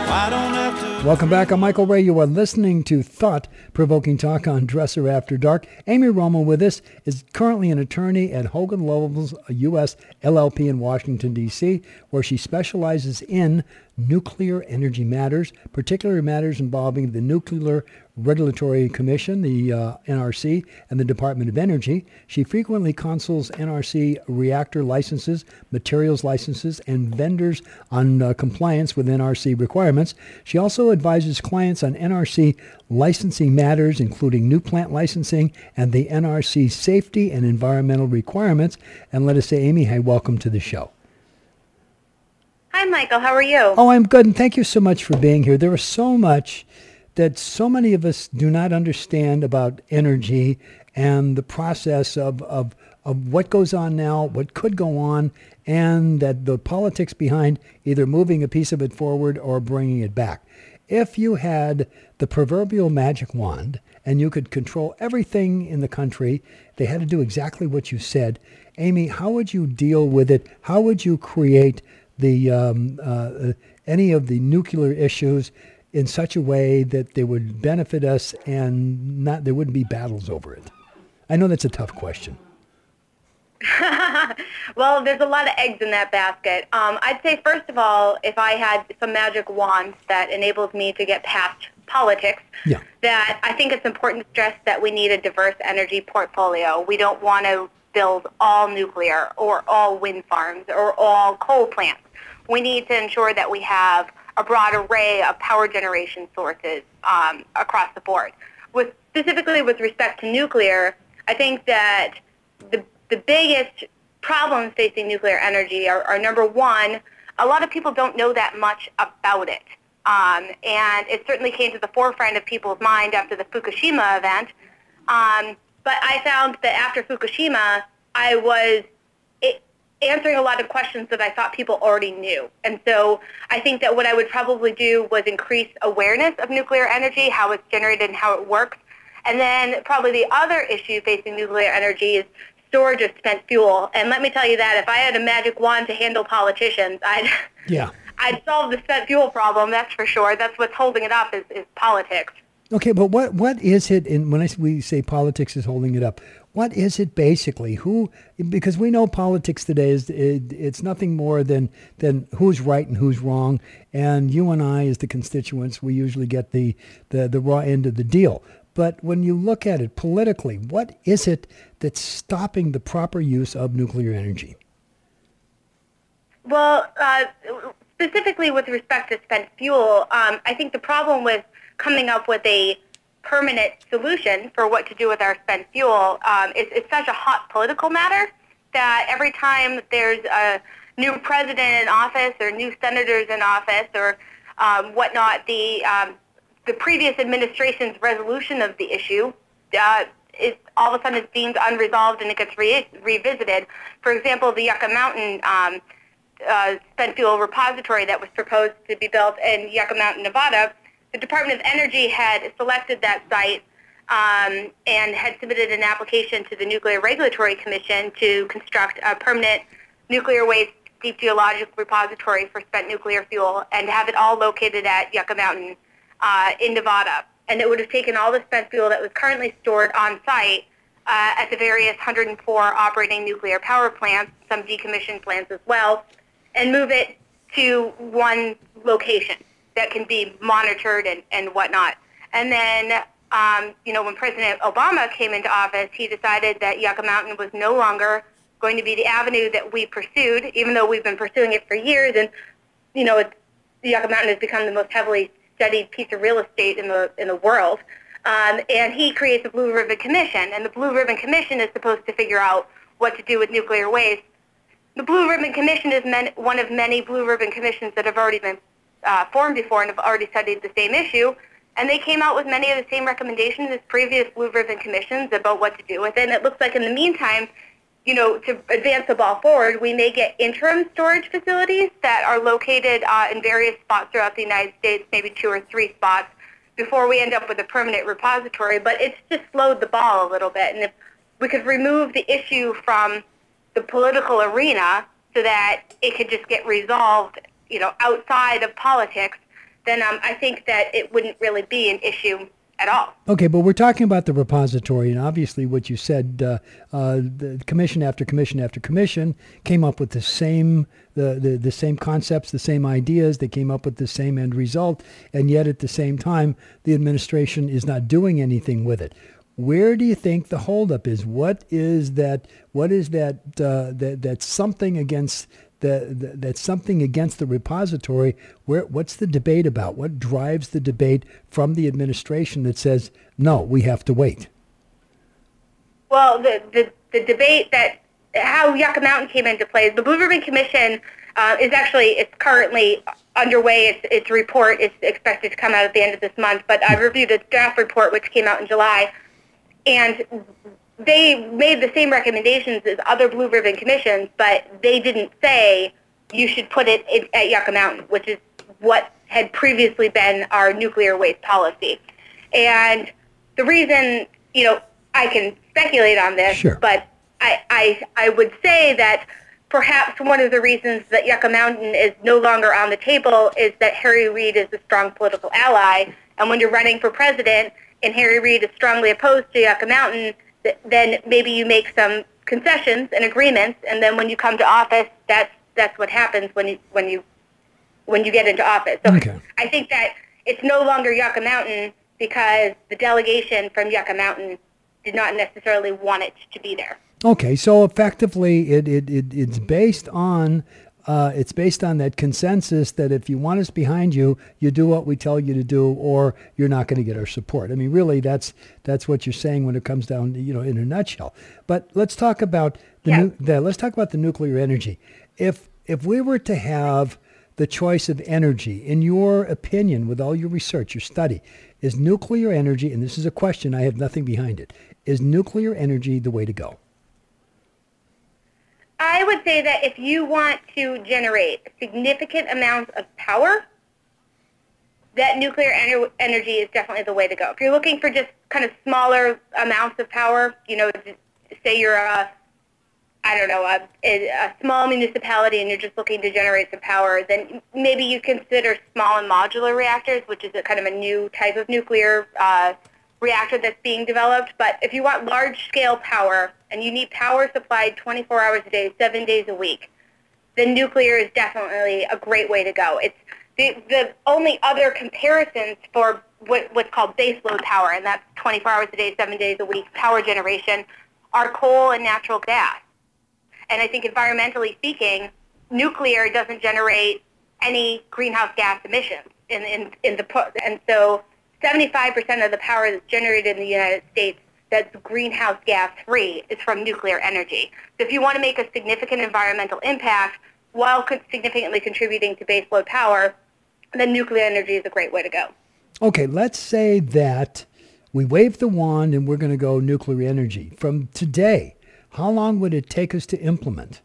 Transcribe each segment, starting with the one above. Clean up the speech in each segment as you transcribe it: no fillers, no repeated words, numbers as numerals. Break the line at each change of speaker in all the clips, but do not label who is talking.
I don't have to.
Welcome back. I'm Michael Ray. You are listening to Thought-Provoking Talk on Dresser After Dark. Amy Romo with us is currently an attorney at Hogan Lovells U.S. LLP in Washington, D.C., where she specializes in nuclear energy matters, particularly matters involving the Nuclear Regulatory Commission, the NRC, and the Department of Energy. She frequently consults NRC reactor licenses, materials licenses, and vendors on compliance with NRC requirements. She also advises clients on NRC licensing matters, including new plant licensing and the NRC safety and environmental requirements. And let us say, Amy, hey, welcome to the show.
Hi, Michael. How are you?
Oh, I'm good, and thank you so much for being here. There is so much that so many of us do not understand about energy and the process of what goes on now, what could go on, and that the politics behind either moving a piece of it forward or bringing it back. If you had the proverbial magic wand and you could control everything in the country, they had to do exactly what you said. Amy, how would you deal with it? How would you create the any of the nuclear issues in such a way that they would benefit us and not there wouldn't be battles over it? I know that's a tough question.
Well, there's a lot of eggs in that basket. I'd say, first of all, if I had some magic wand that enables me to get past politics, that I think it's important to stress that we need a diverse energy portfolio. We don't want to build all nuclear or all wind farms or all coal plants. We need to ensure that we have a broad array of power generation sources across the board. Specifically with respect to nuclear, I think that the biggest problems facing nuclear energy are number one, a lot of people don't know that much about it. And it certainly came to the forefront of people's mind after the Fukushima event. But I found that after Fukushima, I was answering a lot of questions that I thought people already knew. And so I think that what I would probably do was increase awareness of nuclear energy, how it's generated and how it works. And then probably the other issue facing nuclear energy is storage of spent fuel. And let me tell you that if I had a magic wand to handle politicians, I'd solve the spent fuel problem, that's for sure. That's what's holding it up is politics.
Okay, but what is it, and when we say politics is holding it up, what is it basically? Because we know politics today it's nothing more than who's right and who's wrong, and you and I as the constituents, we usually get the raw end of the deal. But when you look at it politically, what is it that's stopping the proper use of nuclear energy?
Well, specifically with respect to spent fuel, I think the problem with coming up with a permanent solution for what to do with our spent fuel it's such a hot political matter that every time there's a new president in office or new senators in office or whatnot, the previous administration's resolution of the issue is all of a sudden it's deemed unresolved and it gets revisited. For example, the Yucca Mountain spent fuel repository that was proposed to be built in Yucca Mountain, Nevada, the Department of Energy had selected that site and had submitted an application to the Nuclear Regulatory Commission to construct a permanent nuclear waste deep geologic repository for spent nuclear fuel and have it all located at Yucca Mountain in Nevada. And it would have taken all the spent fuel that was currently stored on site at the various 104 operating nuclear power plants, some decommissioned plants as well, and move it to one location that can be monitored and whatnot. And then, when President Obama came into office, he decided that Yucca Mountain was no longer going to be the avenue that we pursued, even though we've been pursuing it for years. And, Yucca Mountain has become the most heavily studied piece of real estate in the world. And he creates the Blue Ribbon Commission. And the Blue Ribbon Commission is supposed to figure out what to do with nuclear waste. The Blue Ribbon Commission is one of many Blue Ribbon Commissions that have already been formed before and have already studied the same issue, and they came out with many of the same recommendations as previous Blue Ribbon Commissions about what to do with it. And it looks like in the meantime, to advance the ball forward, we may get interim storage facilities that are located in various spots throughout the United States, maybe 2 or 3 spots, before we end up with a permanent repository. But it's just slowed the ball a little bit. And if we could remove the issue from the political arena so that it could just get resolved outside of politics, then I think that it wouldn't really be an issue at all.
Okay, but we're talking about the repository, and obviously what you said, the commission after commission after commission came up with the same concepts, the same ideas. They came up with the same end result, and yet at the same time, the administration is not doing anything with it. Where do you think the holdup is? What is that? What is that's something against that's something against the repository? What's the debate about? What drives the debate from the administration that says, no, we have to wait?
Well, the debate that how Yucca Mountain came into play, the Blue Ribbon Commission it's currently underway. Its report is expected to come out at the end of this month, but I reviewed its draft report, which came out in July, and they made the same recommendations as other Blue Ribbon Commissions, but they didn't say you should put it at Yucca Mountain, which is what had previously been our nuclear waste policy. And the reason, I can speculate on this,
sure,
but I would say that perhaps one of the reasons that Yucca Mountain is no longer on the table is that Harry Reid is a strong political ally, and when you're running for president and Harry Reid is strongly opposed to Yucca Mountain, then maybe you make some concessions and agreements, and then when you come to office, that's what happens when you get into office. So
okay.
I think that it's no longer Yucca Mountain because the delegation from Yucca Mountain did not necessarily want it to be there.
Okay, so effectively, it's based on that consensus that if you want us behind you, you do what we tell you to do, or you're not going to get our support. I mean, really, that's what you're saying when it comes down, in a nutshell. But let's talk about let's talk about the nuclear energy. If we were to have the choice of energy, in your opinion, with all your research, your study, is nuclear energy, and this is a question, I have nothing behind it, is nuclear energy the way to go?
I would say that if you want to generate significant amounts of power, that nuclear energy is definitely the way to go. If you're looking for just kind of smaller amounts of power, say you're a small municipality and you're just looking to generate some power, then maybe you consider small and modular reactors, which is a kind of a new type of nuclear reactor that's being developed. But if you want large-scale power and you need power supplied 24 hours a day, 7 days a week, then nuclear is definitely a great way to go. It's the only other comparisons for what's called baseload power, and that's 24 hours a day, 7 days a week power generation, are coal and natural gas. And I think environmentally speaking, nuclear doesn't generate any greenhouse gas emissions and so 75% of the power that's generated in the United States that's greenhouse gas free is from nuclear energy. So if you want to make a significant environmental impact while significantly contributing to baseload power, then nuclear energy is a great way to go.
Okay, let's say that we wave the wand and we're going to go nuclear energy. From today, how long would it take us to implement?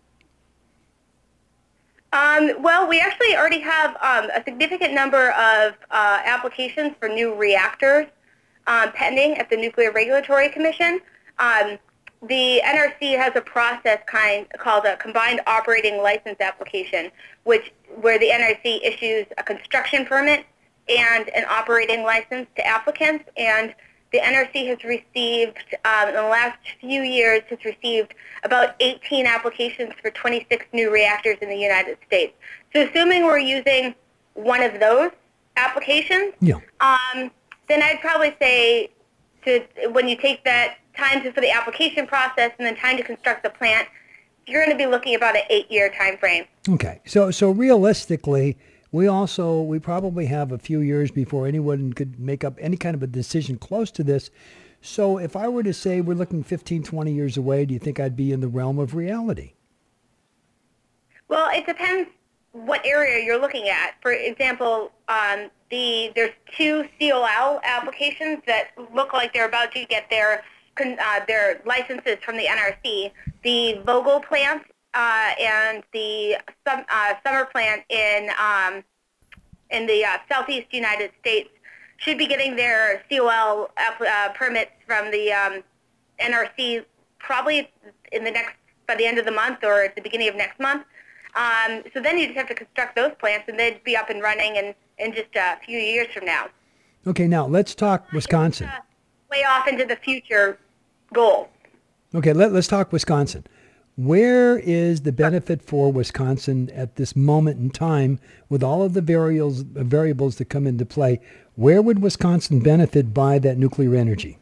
Well, we actually already have a significant number of applications for new reactors pending at the Nuclear Regulatory Commission. The NRC has a process called a Combined Operating License Application, where the NRC issues a construction permit and an operating license to applicants, and the NRC has received, in the last few years, has received about 18 applications for 26 new reactors in the United States. So assuming we're using one of those applications, then I'd probably say when you take that time for the application process and then time to construct the plant, you're going to be looking about an 8-year time frame.
Okay. So realistically, we probably have a few years before anyone could make up any kind of a decision close to this. So if I were to say we're looking 15, 20 years away, do you think I'd be in the realm of reality?
Well, it depends what area you're looking at. For example, there's 2 COL applications that look like they're about to get their licenses from the NRC. The Vogtle plant and the Summer plant in the southeast United States should be getting their COL permits from the NRC probably by the end of the month or at the beginning of next month. So then you just have to construct those plants, and they'd be up and running in just a few years from now.
Okay, now let's talk Wisconsin.
Way off into the future goal.
Okay, let's talk Wisconsin. Where is the benefit for Wisconsin at this moment in time with all of the variables that come into play? Where would Wisconsin benefit by that nuclear energy?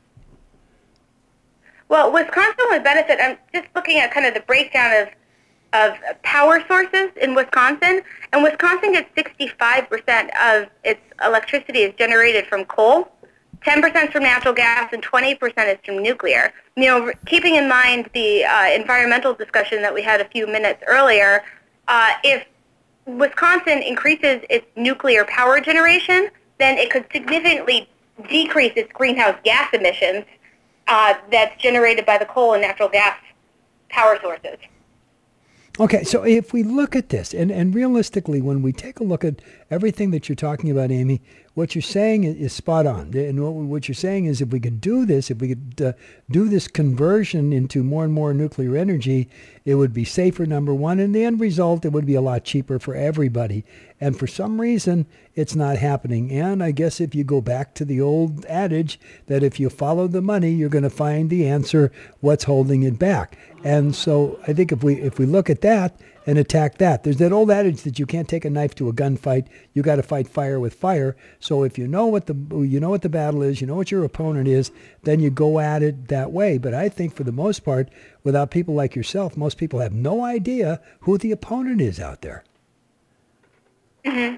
Well, Wisconsin would benefit. I'm just looking at kind of the breakdown of power sources in Wisconsin, and Wisconsin gets 65% of its electricity is generated from coal, 10% from natural gas, and 20% is from nuclear. You know, keeping in mind the environmental discussion that we had a few minutes earlier, if Wisconsin increases its nuclear power generation, then it could significantly decrease its greenhouse gas emissions that's generated by the coal and natural gas power sources.
Okay, so if we look at this, and realistically, when we take a look at everything that you're talking about, Amy, what you're saying is spot on. And what you're saying is if we could do this, if we could do this conversion into more and more nuclear energy, it would be safer, number one, and the end result, it would be a lot cheaper for everybody. And for some reason, it's not happening. And I guess if you go back to the old adage that if you follow the money, you're going to find the answer, what's holding it back. And so I think if we look at that and attack that, there's that old adage that you can't take a knife to a gunfight. You got to fight fire with fire. So if you know what the battle is, you know what your opponent is, then you go at it that way. But I think for the most part, without people like yourself, most people have no idea who the opponent is out there.
Mm-hmm.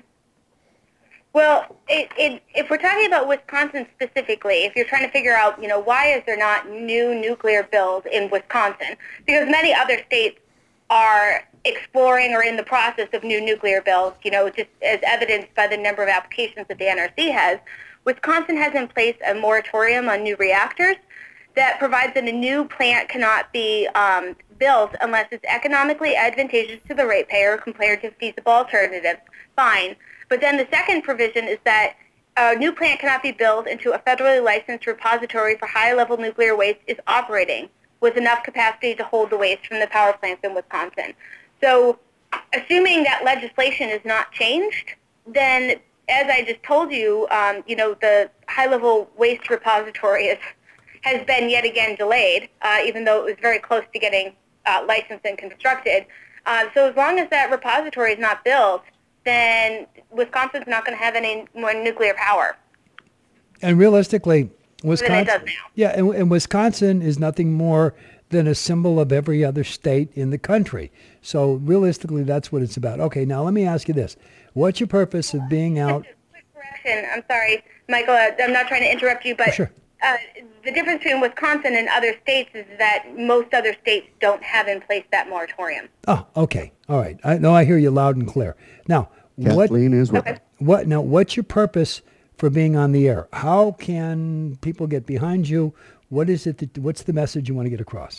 Well, if we're talking about Wisconsin specifically, if you're trying to figure out, you know, why is there not new nuclear bills in Wisconsin? Because many other states are exploring or in the process of new nuclear bills, you know, just as evidenced by the number of applications that the NRC has. Wisconsin has in place a moratorium on new reactors that provides that a new plant cannot be built unless it's economically advantageous to the ratepayer compared to feasible alternatives. Fine. But then the second provision is that a new plant cannot be built until a federally licensed repository for high-level nuclear waste is operating with enough capacity to hold the waste from the power plants in Wisconsin. So assuming that legislation is not changed, then as I just told you, you know, the high-level waste repository has been yet again delayed, even though it was very close to getting licensed and constructed. So as long as that repository is not built, then Wisconsin's not going to have any more nuclear power.
And realistically, Wisconsin,
than it does now.
Yeah, and Wisconsin is nothing more than a symbol of every other state in the country. So realistically, that's what it's about. Okay, now let me ask you this. What's your purpose of being out?
Just a quick correction. I'm sorry, Michael, I'm not trying to interrupt you, but
sure.
The difference between Wisconsin and other states is that most other states don't have in place that moratorium.
Oh, okay. All right. I hear you loud and clear. Now,
Kathleen is right.
What's your purpose for being on the air? How can people get behind you? What's the message you want to get across?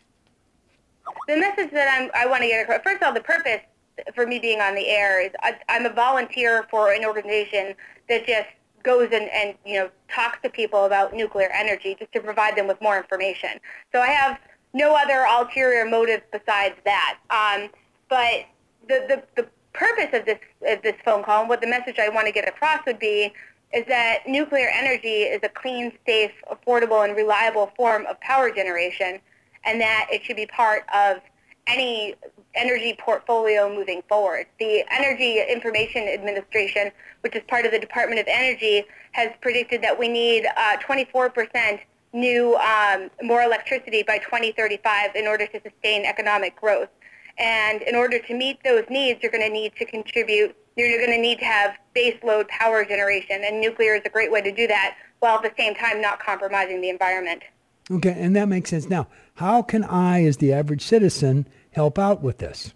The message that I want to get across, first of all, the purpose for me being on the air is I'm a volunteer for an organization that just goes and you know, talks to people about nuclear energy just to provide them with more information. So I have no other ulterior motive besides that. But the purpose of this phone call and what the message I want to get across would be is that nuclear energy is a clean, safe, affordable, and reliable form of power generation, and that it should be part of any energy portfolio moving forward. The Energy Information Administration, which is part of the Department of Energy, has predicted that we need 24% new, more electricity by 2035 in order to sustain economic growth. And in order to meet those needs, you're going to need to contribute, you're going to need to have base load power generation, and nuclear is a great way to do that while at the same time not compromising the environment.
Okay, and that makes sense. Now, how can I, as the average citizen, help out with this?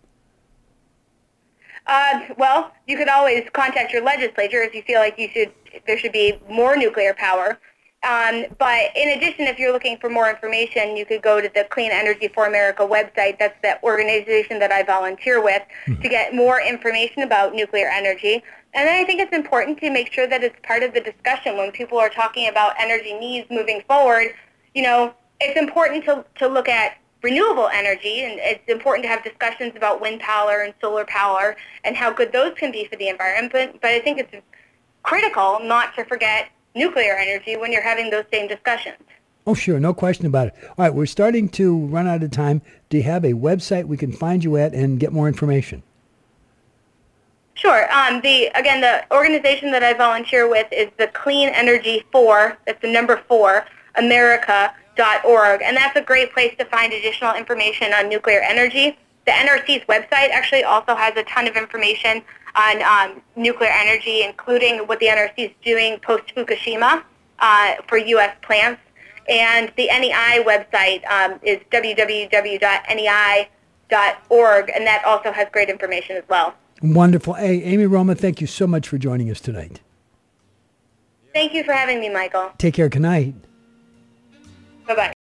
Well, you could always contact your legislature if you feel like there should be more nuclear power. But in addition, if you're looking for more information, you could go to the Clean Energy for America website. That's the organization that I volunteer with to get more information about nuclear energy. And then I think it's important to make sure that it's part of the discussion when people are talking about energy needs moving forward. You know, it's important to look at renewable energy, and it's important to have discussions about wind power and solar power and how good those can be for the environment. But I think it's critical not to forget nuclear energy when you're having those same discussions.
Oh, sure. No question about it. All right. We're starting to run out of time. Do you have a website we can find you at and get more information?
Sure. The organization that I volunteer with is the Clean Energy 4, that's the number 4, America.org, and that's a great place to find additional information on nuclear energy. The NRC's website actually also has a ton of information on nuclear energy, including what the NRC is doing post-Fukushima for U.S. plants. And the NEI website is www.nei.org, and that also has great information as well.
Wonderful. Hey, Amy Roma, thank you so much for joining us tonight.
Thank you for having me, Michael.
Take care. Good night.
Bye-bye.